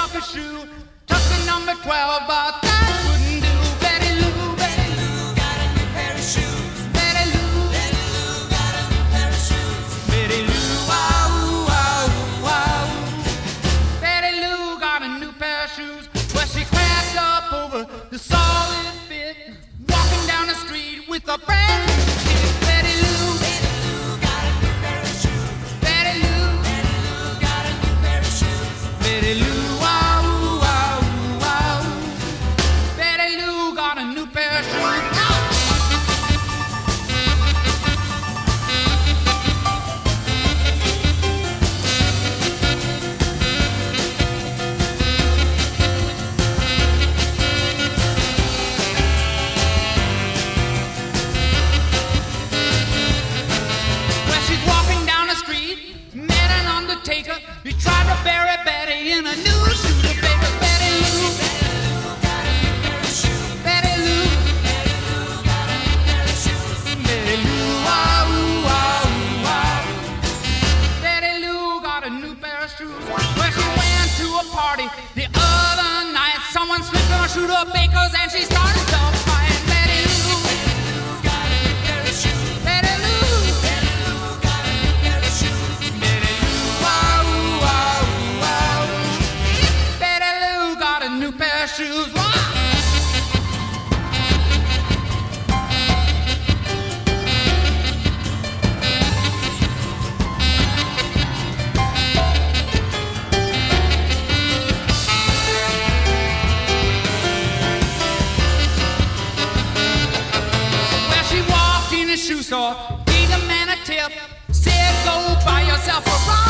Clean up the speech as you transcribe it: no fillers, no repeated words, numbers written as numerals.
stuck a shoe, took the number 12, but that wouldn't do. Betty Lou got a new pair of shoes. Betty Lou got a new pair of shoes. Betty Lou, wow, wow, wow. Betty Lou got a new pair of shoes. Well, she cracked up over the solid fit, walking down the street with a brand new kid. Betty Lou got a new pair of shoes. Betty Lou got a new pair of shoes. Betty Lou, wow, wow, wow. Betty Lou got a new pair of shoes. You tried to bury Betty in a new suit of papers. Betty Lou got a new pair of shoes. Betty Lou got a new pair of shoes. Betty Lou, wow, wow, wow. Betty Lou got a new pair of shoes. Well, she went to a party the other night. Someone slipped on a suit of bakers and she started to fight. Betty Lou got a new pair of shoes. Betty Lou got a new pair of shoes. Betty Lou, wow, wow, wow. Betty Lou got a new pair of shoes. Wow. Shoe store, gave the man a tip, said go buy yourself a ride.